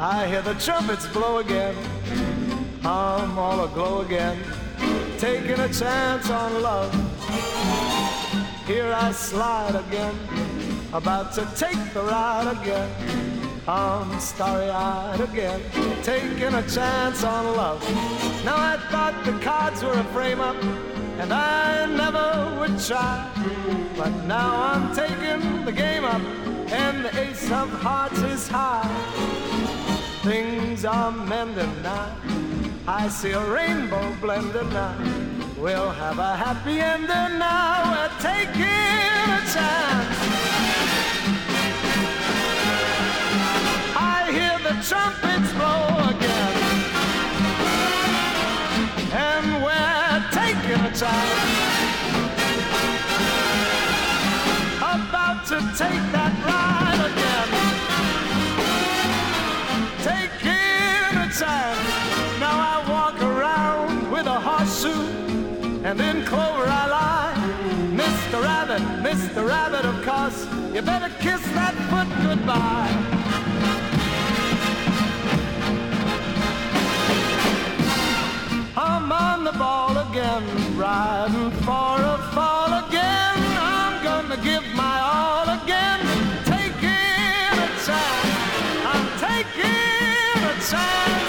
I hear the trumpets blow again. I'm all aglow again, taking a chance on love. Here I slide again, about to take the ride again. I'm starry-eyed again, taking a chance on love. Now I thought the cards were a frame-up, and I never would try. But now I'm taking the game up, and the ace of hearts is high. Things are mending now, I see a rainbow blending now. We'll have a happy ending now, we're taking a chance. I hear the trumpets blow again, and we're taking a chance. About to take that ride again, taking a chance. Now I walk around with a horseshoe, and in clover I lie. Mr. Rabbit, of course, you better kiss that foot goodbye. I'm on the ball again, riding for a fall again. I'm gonna give my all again, taking a chance. I'm taking a chance.